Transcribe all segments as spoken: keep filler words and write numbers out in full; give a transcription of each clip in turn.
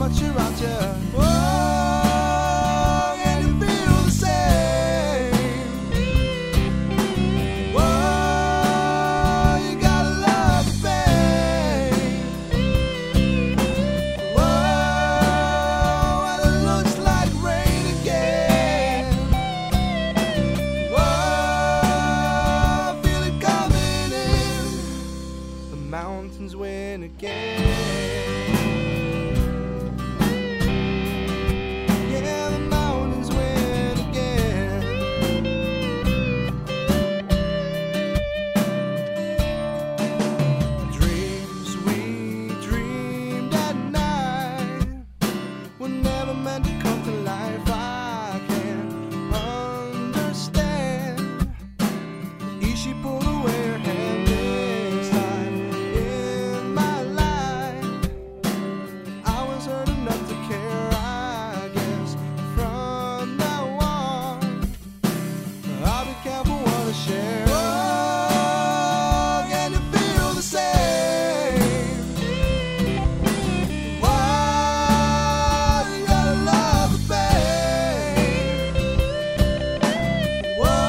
much you're out there. Whoa, and you feel the same. Whoa, you gotta love the pain. Whoa, and it looks like rain again. Whoa, I feel it coming in. The mountains win again. Yeah, the mountains win again. Dreams we dreamed at night were never meant to come to life. I can't understand. She pulled away her hand this time in my life. I was hurt enough to care, I guess. From now on, I'll be careful what I share. Oh, can you feel the same? Why you gotta love the pain? Whoa.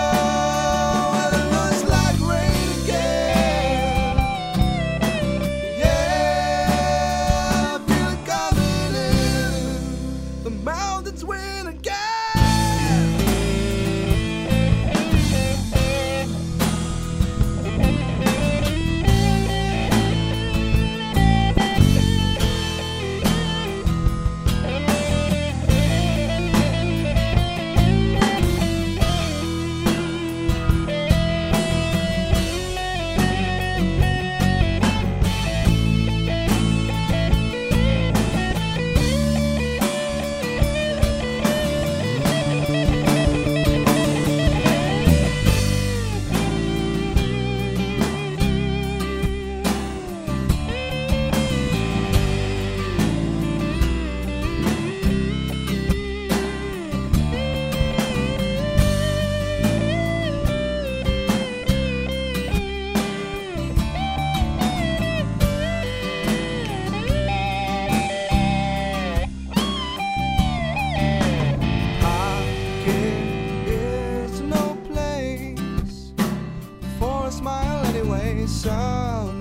Mountains win again. Smile anyway, some